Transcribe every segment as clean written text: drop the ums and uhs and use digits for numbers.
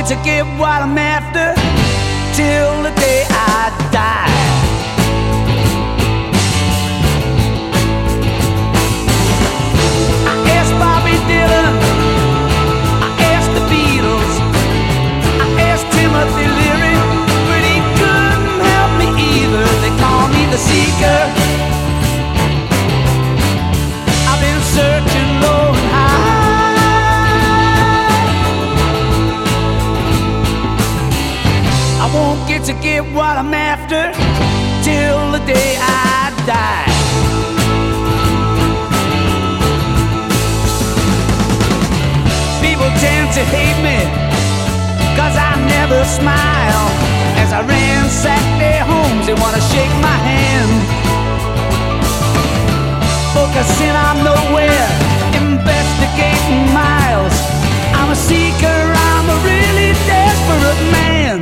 to get what I'm after till the day I die. I asked Bobby Dylan, I asked the Beatles, I asked Timothy Leary, but he couldn't help me either. They call me the seeker. I've been searching low and high. I won't get to get what I'm after till the day I die. People tend to hate me 'cause I never smile. As I ransack their homes, they wanna shake my hand. Focusing on nowhere, investigating miles. I'm a seeker, I'm a really desperate man.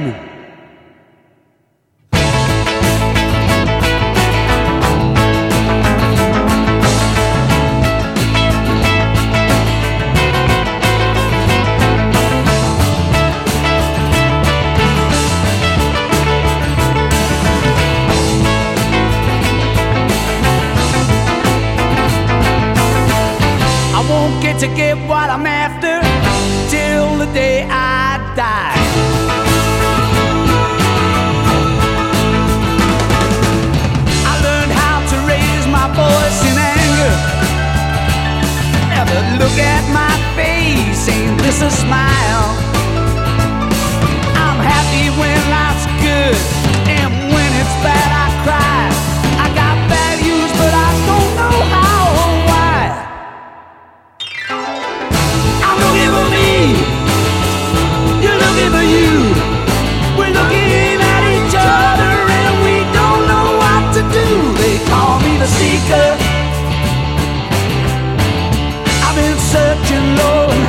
To get what I'm after till the day I die. I learned how to raise my voice in anger. Never look at my face, ain't this a smile? I'm happy when life's good, and when it's bad I cry. I got values, but I don't know how or why. I'm looking for me, you're looking for you. We're looking at each other and we don't know what to do. They call me the seeker. I've been searching low and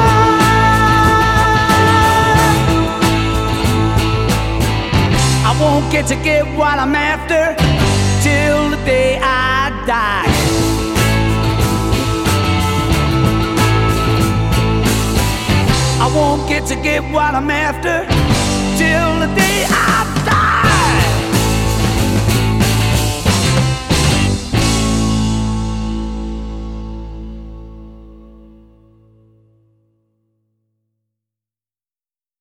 high. I won't get to get what I'm after till the day I die. I won't get to get what I'm after till the day I